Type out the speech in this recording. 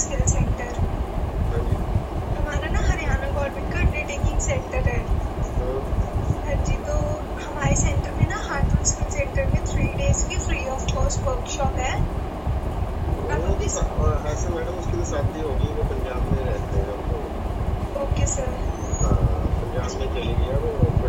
Skill centre. हाँ जी। हमारा ना हरियाणा गवर्नमेंट का अंडरटेकिंग सेंटर है। हाँ जी, तो हमारे सेंटर में ना हार्टफुल स्किल सेंटर में 3 days की फ्री ऑफ कॉस्ट वर्कशॉप है। वो तो ऐसे मैडम उसकी तो शादी होगी, वो पंजाब में रहते हैं। Okay sir. हाँ, पंजाब में चली गई है वो।